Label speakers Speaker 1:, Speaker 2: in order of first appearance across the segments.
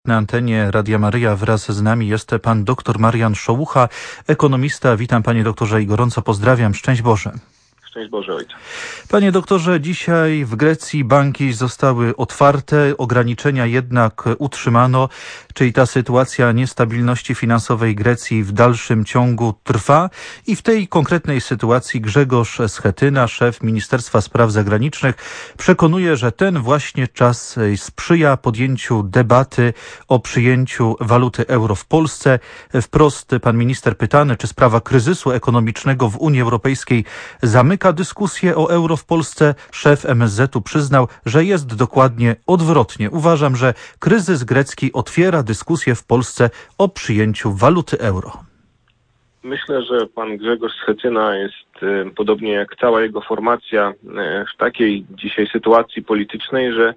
Speaker 1: Na antenie Radia Maryja wraz z nami jest pan dr Marian Szołucha, ekonomista. Witam panie doktorze i gorąco pozdrawiam. Szczęść Boże.
Speaker 2: Szczęść Boże, ojcze.
Speaker 1: Panie doktorze, dzisiaj w Grecji banki zostały otwarte, ograniczenia jednak utrzymano, czyli ta sytuacja niestabilności finansowej Grecji w dalszym ciągu trwa i w tej konkretnej sytuacji Grzegorz Schetyna, szef Ministerstwa Spraw Zagranicznych, przekonuje, że ten właśnie czas sprzyja podjęciu debaty o przyjęciu waluty euro w Polsce. Wprost pan minister pytany, czy sprawa kryzysu ekonomicznego w Unii Europejskiej zamyka dyskusję o euro w Polsce. Szef MSZ-u przyznał, że jest dokładnie odwrotnie. Uważam, że kryzys grecki otwiera dyskusję w Polsce o przyjęciu waluty euro.
Speaker 2: Myślę, że pan Grzegorz Schetyna jest, podobnie jak cała jego formacja, w takiej dzisiaj sytuacji politycznej, że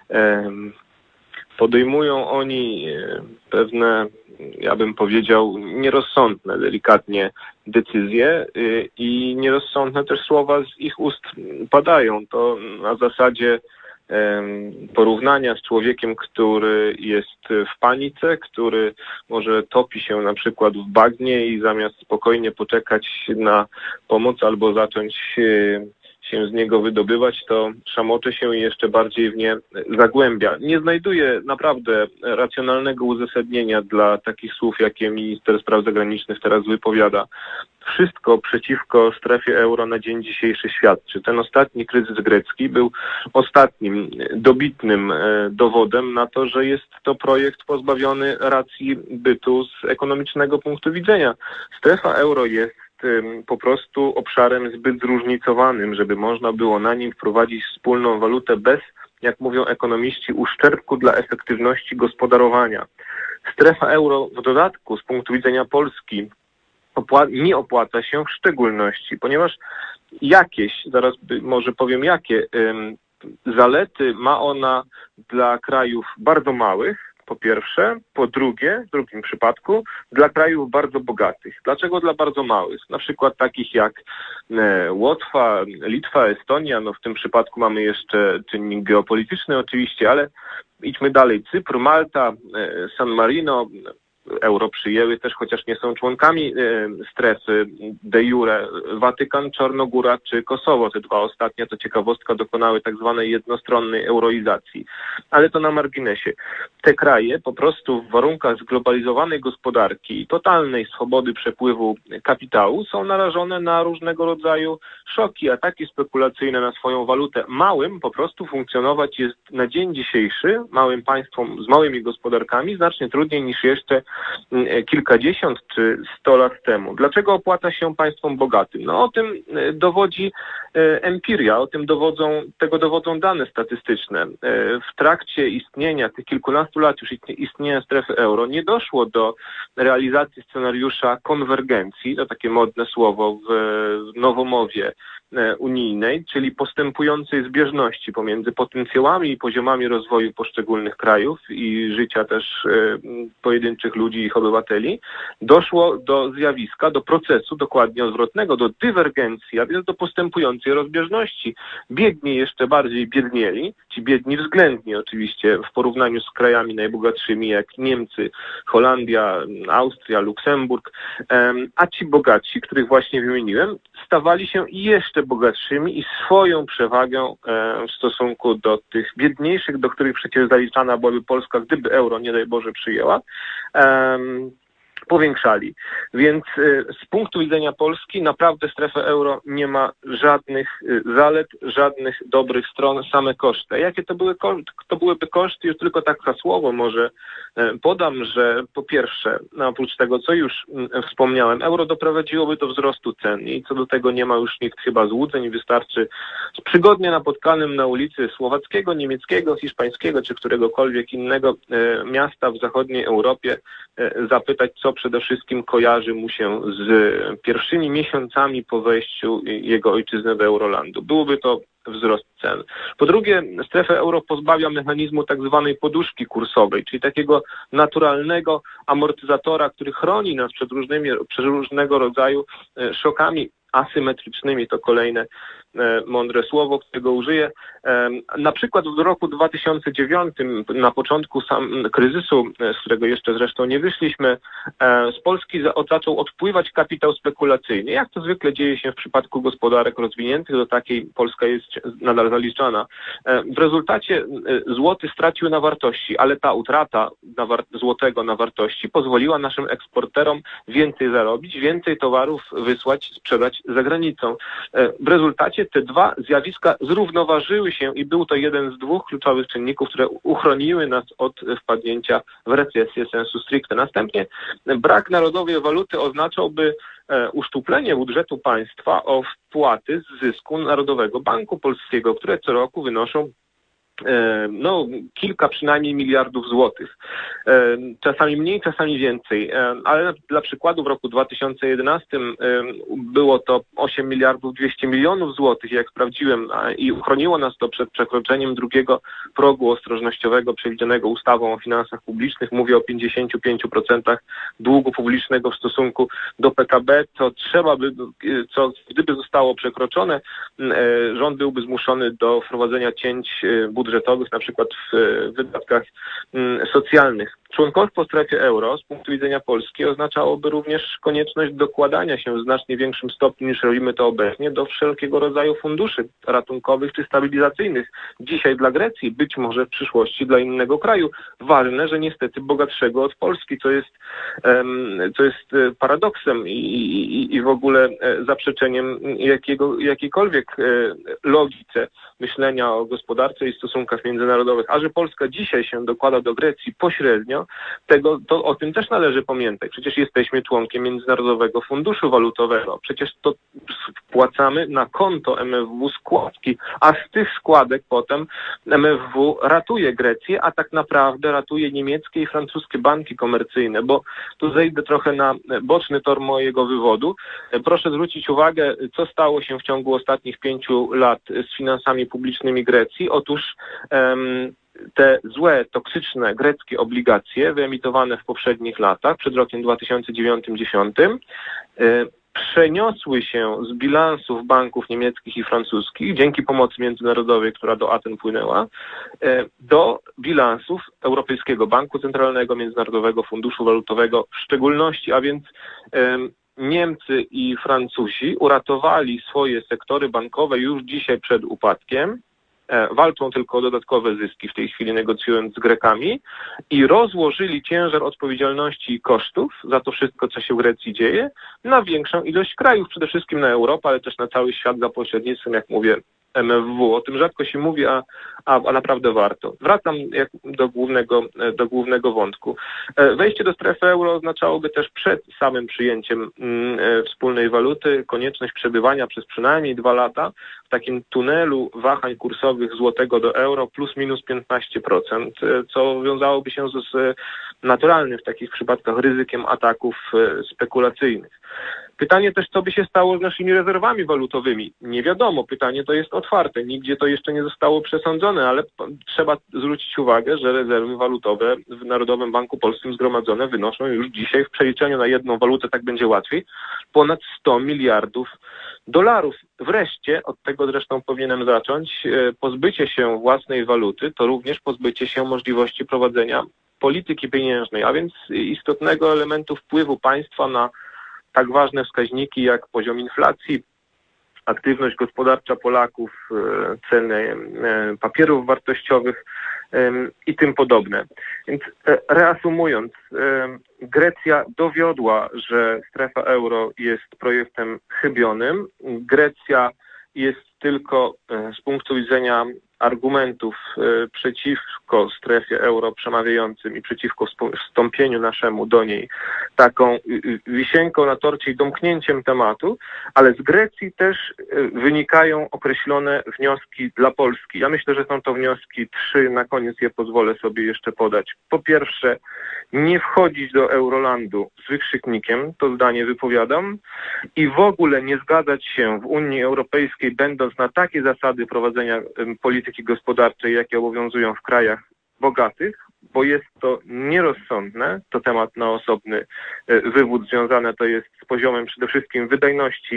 Speaker 2: podejmują oni pewne, ja bym powiedział, nierozsądne, delikatnie decyzje i nierozsądne też słowa z ich ust padają. To na zasadzie porównania z człowiekiem, który jest w panice, który może topi się na przykład w bagnie i zamiast spokojnie poczekać na pomoc albo zacząć się z niego wydobywać, to szamocze się i jeszcze bardziej w nie zagłębia. Nie znajduję naprawdę racjonalnego uzasadnienia dla takich słów, jakie minister spraw zagranicznych teraz wypowiada. Wszystko przeciwko strefie euro na dzień dzisiejszy świadczy. Ten ostatni kryzys grecki był ostatnim dobitnym dowodem na to, że jest to projekt pozbawiony racji bytu z ekonomicznego punktu widzenia. Strefa euro jest po prostu obszarem zbyt zróżnicowanym, żeby można było na nim wprowadzić wspólną walutę bez, jak mówią ekonomiści, uszczerbku dla efektywności gospodarowania. Strefa euro w dodatku z punktu widzenia Polski nie opłaca się w szczególności, ponieważ zaraz może powiem jakie, zalety ma ona dla krajów bardzo małych, po pierwsze, po drugie, w drugim przypadku, dla krajów bardzo bogatych. Dlaczego dla bardzo małych? Na przykład takich jak Łotwa, Litwa, Estonia, no w tym przypadku mamy jeszcze czynnik geopolityczny oczywiście, ale idźmy dalej. Cypr, Malta, San Marino, euro przyjęły też, chociaż nie są członkami strefy de jure, Watykan, Czarnogóra czy Kosowo. Te dwa ostatnie, to ciekawostka, dokonały tak zwanej jednostronnej euroizacji. Ale to na marginesie. Te kraje po prostu w warunkach zglobalizowanej gospodarki i totalnej swobody przepływu kapitału są narażone na różnego rodzaju szoki, ataki spekulacyjne na swoją walutę. Małym po prostu funkcjonować jest na dzień dzisiejszy, małym państwom z małymi gospodarkami, znacznie trudniej niż jeszcze kilkadziesiąt czy 100 lat temu. Dlaczego opłaca się państwom bogatym? No o tym dowodzi empiria, tego dowodzą dane statystyczne. W trakcie istnienia tych kilkunastu lat już istnienia strefy euro nie doszło do realizacji scenariusza konwergencji, to takie modne słowo w nowomowie unijnej, czyli postępującej zbieżności pomiędzy potencjałami i poziomami rozwoju poszczególnych krajów i życia też pojedynczych ludzi i ich obywateli, doszło do zjawiska, do procesu dokładnie odwrotnego, do dywergencji, a więc do postępującej rozbieżności. Biedni jeszcze bardziej biednieli, ci biedni względnie oczywiście w porównaniu z krajami najbogatszymi jak Niemcy, Holandia, Austria, Luksemburg, a ci bogatsi, których właśnie wymieniłem, stawali się jeszcze bogatszymi i swoją przewagę w stosunku do tych biedniejszych, do których przecież zaliczana byłaby Polska, gdyby euro, nie daj Boże, przyjęła, powiększali. Więc z punktu widzenia Polski naprawdę strefa euro nie ma żadnych zalet, żadnych dobrych stron, same koszty. Jakie to byłyby koszty? Już tylko tak hasłowo może podam, że po pierwsze, oprócz tego, co już wspomniałem, euro doprowadziłoby do wzrostu cen i co do tego nie ma już nikt chyba złudzeń. Wystarczy przygodnie napotkanym na ulicy słowackiego, niemieckiego, hiszpańskiego czy któregokolwiek innego miasta w zachodniej Europie zapytać, co przede wszystkim kojarzy mu się z pierwszymi miesiącami po wejściu jego ojczyzny do Eurolandu. Byłoby to wzrost cen. Po drugie, strefę euro pozbawia mechanizmu tak zwanej poduszki kursowej, czyli takiego naturalnego amortyzatora, który chroni nas przed różnego rodzaju szokami asymetrycznymi, to kolejne mądre słowo, którego użyję. Na przykład w roku 2009, na początku kryzysu, z którego jeszcze zresztą nie wyszliśmy, z Polski zaczął odpływać kapitał spekulacyjny. Jak to zwykle dzieje się w przypadku gospodarek rozwiniętych, do takiej Polska jest nadal zaliczana. W rezultacie złoty stracił na wartości, ale ta utrata złotego na wartości pozwoliła naszym eksporterom więcej zarobić, więcej towarów wysłać, sprzedać za granicą. W rezultacie te dwa zjawiska zrównoważyły się i był to jeden z dwóch kluczowych czynników, które uchroniły nas od wpadnięcia w recesję sensu stricte. Następnie brak narodowej waluty oznaczałby uszczuplenie budżetu państwa o wpłaty z zysku Narodowego Banku Polskiego, które co roku wynoszą kilka przynajmniej miliardów złotych. Czasami mniej, czasami więcej. Ale dla przykładu w roku 2011 było to 8 miliardów 200 milionów złotych, jak sprawdziłem, i uchroniło nas to przed przekroczeniem drugiego progu ostrożnościowego przewidzianego ustawą o finansach publicznych. Mówię o 55% długu publicznego w stosunku do PKB, co gdyby zostało przekroczone, rząd byłby zmuszony do wprowadzenia cięć budżetowych, na przykład w wydatkach socjalnych. Członkostwo w strefie euro z punktu widzenia Polski oznaczałoby również konieczność dokładania się w znacznie większym stopniu niż robimy to obecnie do wszelkiego rodzaju funduszy ratunkowych czy stabilizacyjnych. Dzisiaj dla Grecji, być może w przyszłości dla innego kraju. Ważne, że niestety bogatszego od Polski, co jest paradoksem i w ogóle zaprzeczeniem jakiejkolwiek logice myślenia o gospodarce i stosunkach międzynarodowych. A że Polska dzisiaj się dokłada do Grecji pośrednio, to o tym też należy pamiętać. Przecież jesteśmy członkiem Międzynarodowego Funduszu Walutowego. Przecież to wpłacamy na konto MFW składki, a z tych składek potem MFW ratuje Grecję, a tak naprawdę ratuje niemieckie i francuskie banki komercyjne, bo tu zejdę trochę na boczny tor mojego wywodu. Proszę zwrócić uwagę, co stało się w ciągu ostatnich 5 lat z finansami publicznymi Grecji. Otóż te złe, toksyczne greckie obligacje wyemitowane w poprzednich latach, przed rokiem 2009-2010, przeniosły się z bilansów banków niemieckich i francuskich, dzięki pomocy międzynarodowej, która do Aten płynęła, do bilansów Europejskiego Banku Centralnego, Międzynarodowego Funduszu Walutowego w szczególności, a więc Niemcy i Francuzi uratowali swoje sektory bankowe już dzisiaj przed upadkiem, walczą tylko o dodatkowe zyski w tej chwili, negocjując z Grekami, i rozłożyli ciężar odpowiedzialności i kosztów za to wszystko, co się w Grecji dzieje, na większą ilość krajów, przede wszystkim na Europę, ale też na cały świat za pośrednictwem, jak mówię, MFW. O tym rzadko się mówi, a naprawdę warto. Wracam do głównego wątku. Wejście do strefy euro oznaczałoby też przed samym przyjęciem wspólnej waluty konieczność przebywania przez przynajmniej 2 lata w takim tunelu wahań kursowych złotego do euro plus minus 15%, co wiązałoby się z naturalnym w takich przypadkach ryzykiem ataków spekulacyjnych. Pytanie też, co by się stało z naszymi rezerwami walutowymi. Nie wiadomo, pytanie to jest otwarte, nigdzie to jeszcze nie zostało przesądzone, ale trzeba zwrócić uwagę, że rezerwy walutowe w Narodowym Banku Polskim zgromadzone wynoszą już dzisiaj w przeliczeniu na jedną walutę, tak będzie łatwiej, ponad 100 miliardów dolarów. Wreszcie, od tego zresztą powinienem zacząć, pozbycie się własnej waluty to również pozbycie się możliwości prowadzenia polityki pieniężnej, a więc istotnego elementu wpływu państwa na tak ważne wskaźniki jak poziom inflacji, aktywność gospodarcza Polaków, ceny papierów wartościowych i tym podobne. Więc reasumując, Grecja dowiodła, że strefa euro jest projektem chybionym. Grecja jest tylko z punktu widzenia argumentów przeciwko strefie euro przemawiającym i przeciwko wstąpieniu naszemu do niej taką wisienką na torcie i domknięciem tematu, ale z Grecji też wynikają określone wnioski dla Polski. Ja myślę, że są to wnioski 3, na koniec je pozwolę sobie jeszcze podać. Po pierwsze, nie wchodzić do Eurolandu z wykrzyknikiem, to zdanie wypowiadam, i w ogóle nie zgadzać się w Unii Europejskiej, będąc na takie zasady prowadzenia polityki gospodarczej, jakie obowiązują w krajach bogatych, bo jest to nierozsądne, to temat na osobny wywód związany to jest z poziomem przede wszystkim wydajności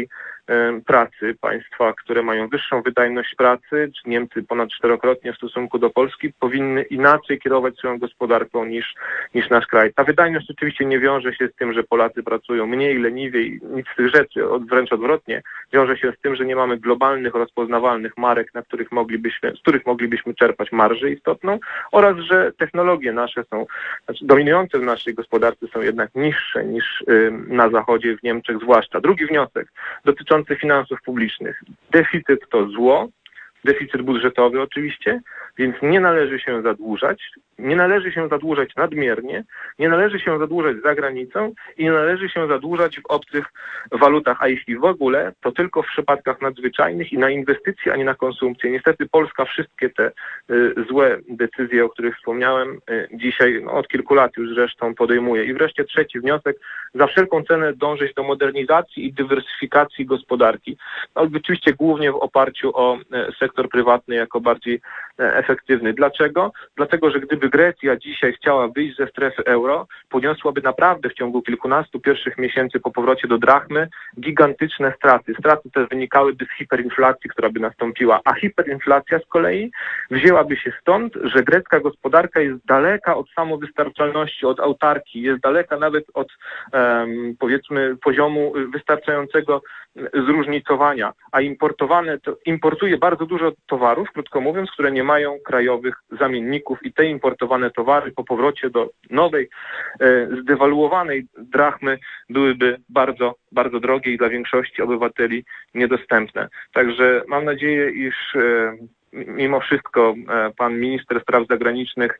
Speaker 2: pracy, państwa, które mają wyższą wydajność pracy, czy Niemcy ponad 4-krotnie w stosunku do Polski, powinny inaczej kierować swoją gospodarką niż nasz kraj. Ta wydajność oczywiście nie wiąże się z tym, że Polacy pracują mniej, leniwiej, nic z tych rzeczy, wręcz odwrotnie. Wiąże się z tym, że nie mamy globalnych, rozpoznawalnych marek, z których moglibyśmy czerpać marżę istotną, oraz że technologie nasze dominujące w naszej gospodarce są jednak niższe niż na Zachodzie, w Niemczech zwłaszcza. Drugi wniosek dotyczący finansów publicznych. Deficyt to zło, deficyt budżetowy oczywiście, więc nie należy się zadłużać, nie należy się zadłużać nadmiernie, nie należy się zadłużać za granicą i nie należy się zadłużać w obcych walutach, a jeśli w ogóle, to tylko w przypadkach nadzwyczajnych i na inwestycje, a nie na konsumpcję. Niestety Polska wszystkie te złe decyzje, o których wspomniałem, dzisiaj od kilku lat już zresztą podejmuje. I wreszcie trzeci wniosek, za wszelką cenę dążyć do modernizacji i dywersyfikacji gospodarki. Oczywiście głównie w oparciu o sektor prywatny jako bardziej efektywny. Dlaczego? Dlatego, że gdyby Grecja dzisiaj chciała wyjść ze strefy euro, poniosłaby naprawdę w ciągu kilkunastu pierwszych miesięcy po powrocie do drachmy gigantyczne straty. Straty te wynikałyby z hiperinflacji, która by nastąpiła, a hiperinflacja z kolei wzięłaby się stąd, że grecka gospodarka jest daleka od samowystarczalności, od autarkii, jest daleka nawet od powiedzmy poziomu wystarczającego zróżnicowania, a importuje bardzo dużo towarów, krótko mówiąc, które nie mają krajowych zamienników i te importowane towary po powrocie do nowej, zdewaluowanej drachmy byłyby bardzo, bardzo drogie i dla większości obywateli niedostępne. Także mam nadzieję, iż mimo wszystko pan minister spraw zagranicznych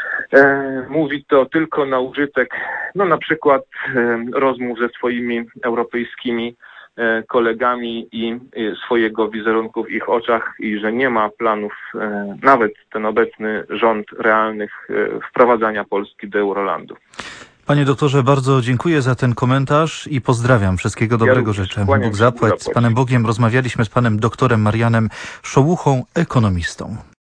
Speaker 2: mówi to tylko na użytek, na przykład rozmów ze swoimi europejskimi kolegami i swojego wizerunku w ich oczach i że nie ma planów, nawet ten obecny rząd, realnych wprowadzania Polski do Eurolandu.
Speaker 1: Panie doktorze, bardzo dziękuję za ten komentarz i pozdrawiam. Wszystkiego dobrego życzę. Bóg zapłać. Z Panem Bogiem rozmawialiśmy z panem doktorem Marianem Szołuchą, ekonomistą.